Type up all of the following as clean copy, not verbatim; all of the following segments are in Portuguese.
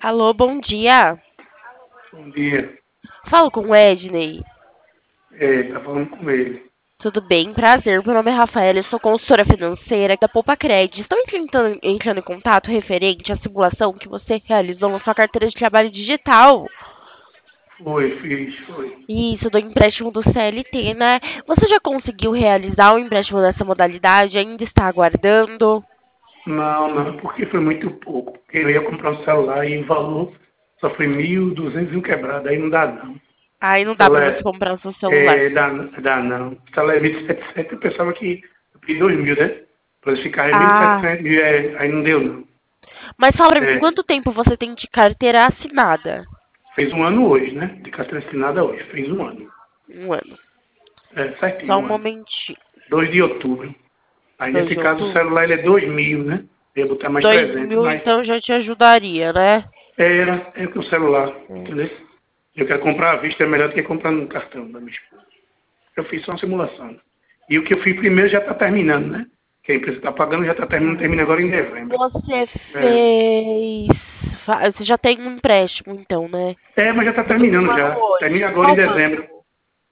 Alô, bom dia. Bom dia. Falo com o Edney. Tá falando com ele. Tudo bem? Prazer. Meu nome é Rafaela, eu sou consultora financeira da Poupa Cred. Estou entrando em contato referente à simulação que você realizou na sua carteira de trabalho digital. Foi. Isso, do empréstimo do CLT, né? Você já conseguiu realizar o empréstimo nessa modalidade? Ainda está aguardando? Não, porque foi muito pouco. Porque eu ia comprar um celular e o valor só foi 1.200 e um quebrado. Aí não dá não. O Aí não dá para você celular comprar o seu celular. dá não. O celular é 1.700, eu pensava que eu pedi 2.000, né? Para ficar em Ah, 1.700, aí não deu não. mas fala pra mim, É, quanto tempo você tem de carteira assinada? fez um ano hoje, né? De carteira assinada hoje. Fez um ano. Um ano. Só Certinho, um um ano. momentinho. 2 de outubro. Aí 2 nesse de caso o outubro. celular ele é 2.000, né? Eu ia botar mais 300, 2000, mas então já te ajudaria, né? é que o celular, Hum. entendeu? Eu quero comprar à vista, é melhor do que comprar no cartão da minha esposa. Eu fiz só uma simulação. E o que eu fiz primeiro já está terminando, né? Que a empresa está pagando já está terminando, termina agora em dezembro. Você É, fez. Você já tem um empréstimo, então, né? mas já está Você fez um terminando ano já. hoje. Termina agora em Qual dezembro. banco?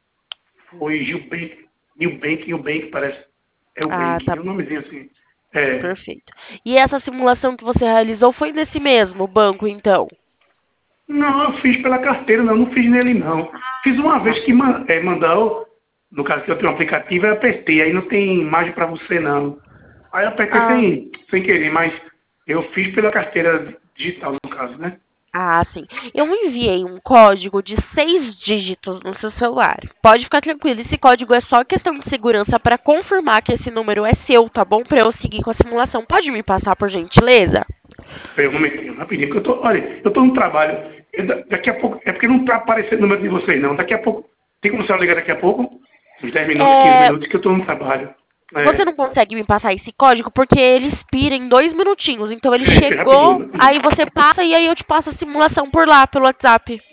Foi New Bank parece. É o Ah, Bank, tá. é um nomezinho assim. É, Perfeito. E essa simulação que você realizou foi nesse mesmo banco, então? não, eu fiz pela carteira, não fiz nele não. Fiz uma Tá. vez que mandou, no caso que eu tenho um aplicativo, eu apertei, aí não tem imagem para você não. Aí eu apertei Ah, sem querer, mas eu fiz pela carteira digital, no caso, né? sim. Eu enviei um código de 6 dígitos no seu celular. Pode ficar tranquilo, esse código é só questão de segurança para confirmar que esse número é seu, tá bom? Para eu seguir com a simulação. Pode me passar, por gentileza? Espera um momentinho, rapidinho, porque eu tô no trabalho. Daqui a pouco, é porque não tá aparecendo o número de vocês não. Daqui a pouco, tem como você ligar daqui a pouco? Uns 10 minutos, 15 É, minutos, que eu tô no trabalho. você não consegue me passar esse código porque ele expira em 2 minutinhos. Então ele Espera chegou, rapidinho. aí você passa e aí eu te passo a simulação por lá, pelo WhatsApp.